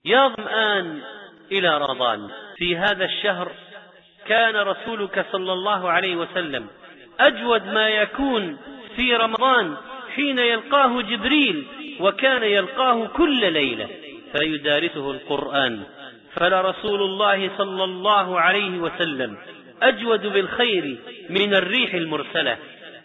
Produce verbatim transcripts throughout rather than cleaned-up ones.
يا ظمآن إلى رمضان. في هذا الشهر كان رسولك صلى الله عليه وسلم أجود ما يكون في رمضان حين يلقاه جبريل، وكان يلقاه كل ليلة فيدارسه القرآن. فلرسول الله صلى الله عليه وسلم أجود بالخير من الريح المرسلة.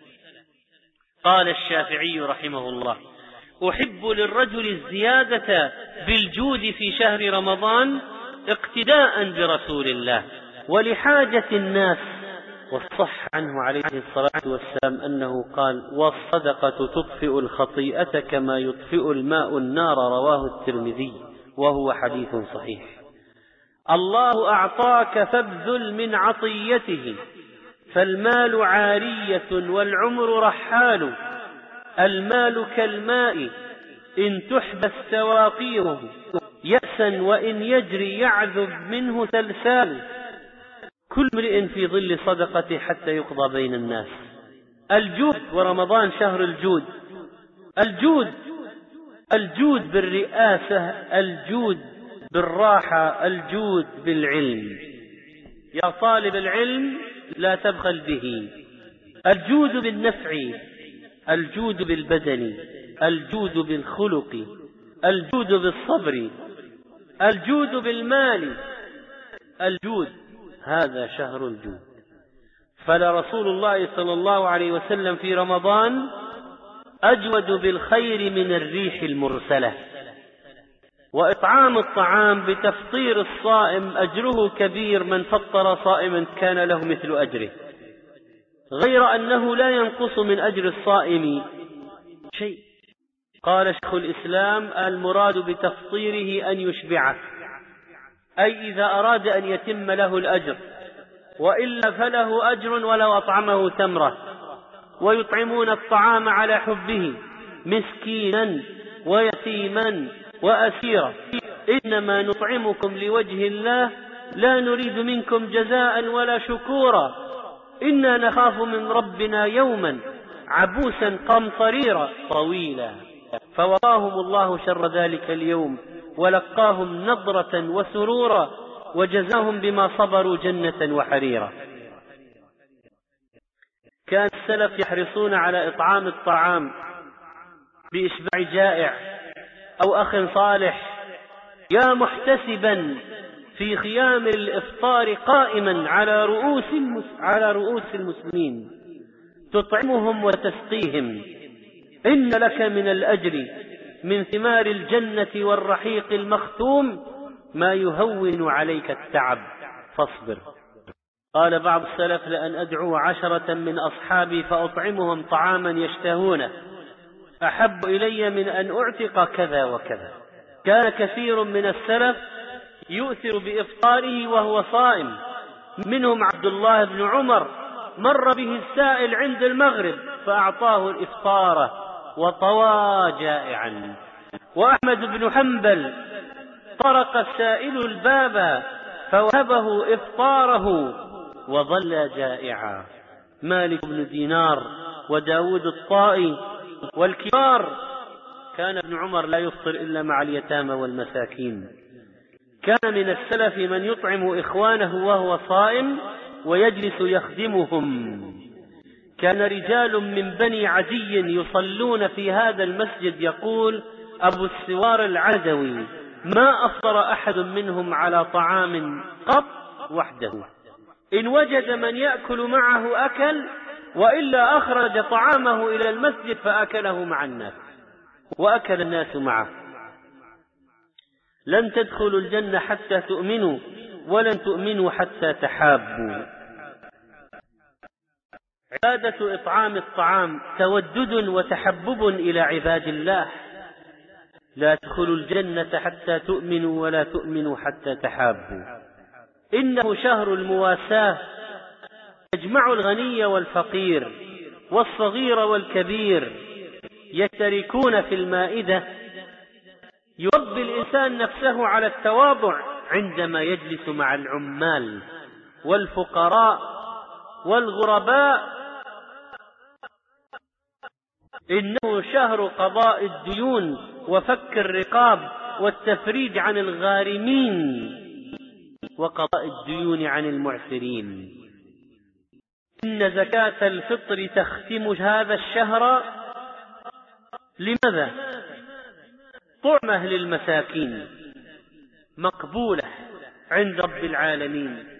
قال الشافعي رحمه الله: أحب للرجل الزيادة بالجود في شهر رمضان اقتداء برسول الله ولحاجة الناس. وصح عنه عليه الصلاة والسلام أنه قال: والصدقة تطفئ الخطيئة كما يطفئ الماء النار، رواه الترمذي، وهو حديث صحيح. الله أعطاك فابذل من عطيته، فالمال عارية والعمر رحال، المال كالماء إن تحبس سواقيه، يأسا وإن يجري يعذب منه سلسال، كل امرئ في ظل صدقته حتى يقضى بين الناس. الجود، ورمضان شهر الجود. الجود الجود بالرئاسة، الجود بالراحة، الجود بالعلم. يا طالب العلم لا تبخل به. الجود بالنفع، الجود بالبدن، الجود بالخلق، الجود بالصبر، الجود بالمال، الجود. هذا شهر الجود. فلرسول الله صلى الله عليه وسلم في رمضان أجود بالخير من الريح المرسلة. وإطعام الطعام بتفطير الصائم أجره كبير، من فطر صائما كان له مثل أجره، غير أنه لا ينقص من أجر الصائم شيء. قال شيخ الإسلام: المراد بتفطيره أن يشبعه، أي إذا أراد أن يتم له الأجر، وإلا فله أجر ولو أطعمه تمرة. ويطعمون الطعام على حبه مسكينا ويتيما وأسيرا، إنما نطعمكم لوجه الله لا نريد منكم جزاء ولا شكورا، إنا نخاف من ربنا يوما عبوسا قمطريرا طويلا. فوقاهم الله شر ذلك اليوم ولقاهم نضرة وسرورا وجزاهم بما صبروا جنة وحريرا. كان السلف يحرصون على إطعام الطعام بإشباع جائع أو أخ صالح. يا محتسبا في خيام الإفطار قائما على رؤوس على رؤوس المسلمين تطعمهم وتسقيهم، إن لك من الأجر من ثمار الجنة والرحيق المختوم ما يهون عليك التعب، فاصبر. قال بعض السلف: لأن أدعو عشرة من أصحابي فأطعمهم طعاما يشتهونه أحب إلي من أن أعتق كذا وكذا. كان كثير من السلف يؤثر بإفطاره وهو صائم، منهم عبد الله بن عمر، مر به السائل عند المغرب فأعطاه الإفطار وطوى جائعا. وأحمد بن حنبل طرق السائل الباب فوهبه إفطاره وظل جائعا. مالك بن دينار وداود الطائي والكبار. كان ابن عمر لا يفطر إلا مع اليتامى والمساكين. كان من السلف من يطعم إخوانه وهو صائم ويجلس يخدمهم. كان رجال من بني عدي يصلون في هذا المسجد، يقول أبو السوار العدوي: ما أفطر أحد منهم على طعام قط وحده، إن وجد من يأكل معه أكل، وإلا أخرج طعامه إلى المسجد فأكله مع الناس وأكل الناس معه. لن تدخلوا الجنة حتى تؤمنوا، ولن تؤمنوا حتى تحابوا. عبادة إطعام الطعام تودد وتحبب إلى عباد الله. لا تدخلوا الجنة حتى تؤمنوا ولا تؤمنوا حتى تحابوا. إنه شهر المواساة، يجمع الغني والفقير والصغير والكبير، يشتركون في المائدة. يربي الإنسان نفسه على التواضع عندما يجلس مع العمال والفقراء والغرباء. إنه شهر قضاء الديون وفك الرقاب والتفريج عن الغارمين وقضاء الديون عن المعسرين. إن زكاة الفطر تختم هذا الشهر. لماذا؟ طعمة للمساكين مقبولة عند رب العالمين.